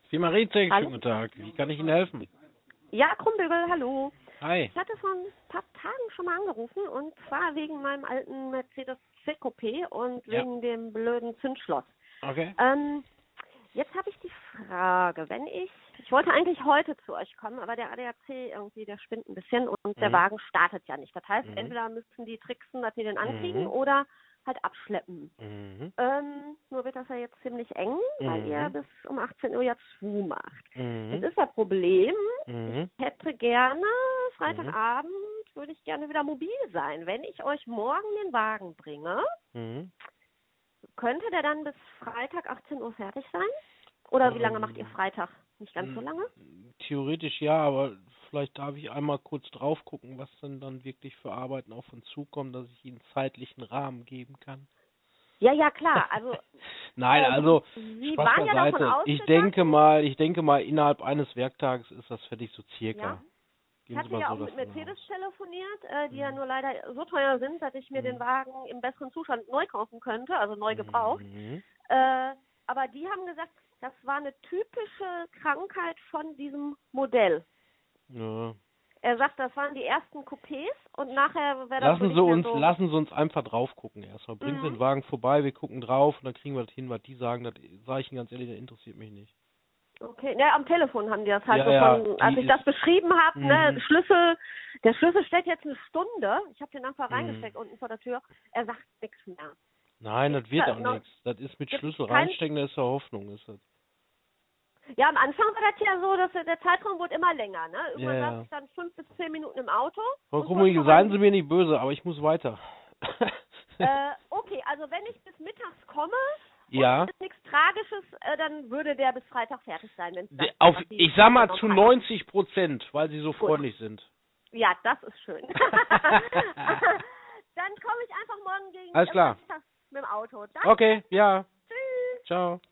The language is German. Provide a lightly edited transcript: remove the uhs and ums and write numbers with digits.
Firma Rezek, Hallo? schönen guten Tag. Wie kann ich Ihnen helfen? Ja, Krumbügel, hallo. Hi. Ich hatte vor ein paar Tagen schon mal angerufen und zwar wegen meinem alten Mercedes C-Coupé und Ja. wegen dem blöden Zündschloss. Okay. Jetzt habe ich die Frage, ich wollte eigentlich heute zu euch kommen, aber der ADAC irgendwie, der spinnt ein bisschen und der Mhm. Wagen startet ja nicht. Das heißt, Mhm. entweder müssen die tricksen, dass die den ankriegen Mhm. oder halt abschleppen. Mhm. Nur wird das ja jetzt ziemlich eng, weil ihr Mhm. bis um 18 Uhr ja zumacht. Jetzt Mhm. ist das Problem, Mhm. ich hätte gerne, Mhm. Freitagabend würde ich gerne wieder mobil sein. Wenn ich euch morgen den Wagen bringe, Mhm. könnte der dann bis Freitag 18 Uhr fertig sein? Oder wie lange macht ihr Ähm, Freitag? Nicht ganz so lange? Theoretisch ja, aber vielleicht darf ich einmal kurz drauf gucken, was denn dann wirklich für Arbeiten auf uns zukommen, dass ich Ihnen zeitlichen Rahmen geben kann. Ja, ja, klar. Also, Nein, also Sie Spaß waren ja davon beiseite. ausgegangen, Ich denke mal, innerhalb eines Werktages ist das fertig, so ja. circa. Ich Gehen Sie hatte mal ja so auch mit davon Mercedes aus. telefoniert, die ja Mhm. nur leider so teuer sind, dass ich mir den Mhm. Wagen im besseren Zustand neu kaufen könnte, also neu gebraucht. Mhm. Aber die haben gesagt, das war eine typische Krankheit von diesem Modell. Ja. Er sagt, das waren die ersten Coupés und nachher wäre das wohl nicht mehr so. Lassen Sie uns einfach drauf gucken erstmal. Bringen Sie Mhm. den Wagen vorbei, wir gucken drauf und dann kriegen wir das hin, was die sagen. Das sage ich Ihnen ganz ehrlich, das interessiert mich nicht. Okay, ne, am Telefon haben die das halt Ja, so ja, von, als die ich ist. das beschrieben habe, ne, Mhm. Der Schlüssel steht jetzt eine Stunde. Ich habe den einfach Mhm. reingesteckt unten vor der Tür. Er sagt nichts mehr. Nein, Gibt's das wird da auch noch, nichts. Das ist mit gibt's Schlüssel kein, reinstecken, da ist ja Hoffnung. Ist das. ja, am Anfang war das ja so, dass der Zeitraum wurde immer länger, ne? Ja, Irgendwann saß ja. ich dann 5 bis 10 Minuten im Auto Frau und kurz Krummige, vor seien Sie meinem, mir nicht böse, aber ich muss weiter. okay, also wenn ich bis mittags komme und es Ja. ist nichts Tragisches, dann würde der bis Freitag fertig sein, wenn es das, was die Ich sag mal vorgenommen zu hatten. 90%, weil Sie so Gut. freundlich sind. Ja, das ist schön. Dann komme ich einfach morgen gegen Alles klar. mittags mit dem Auto. Danke. Okay, ja. Tschüss. Ciao.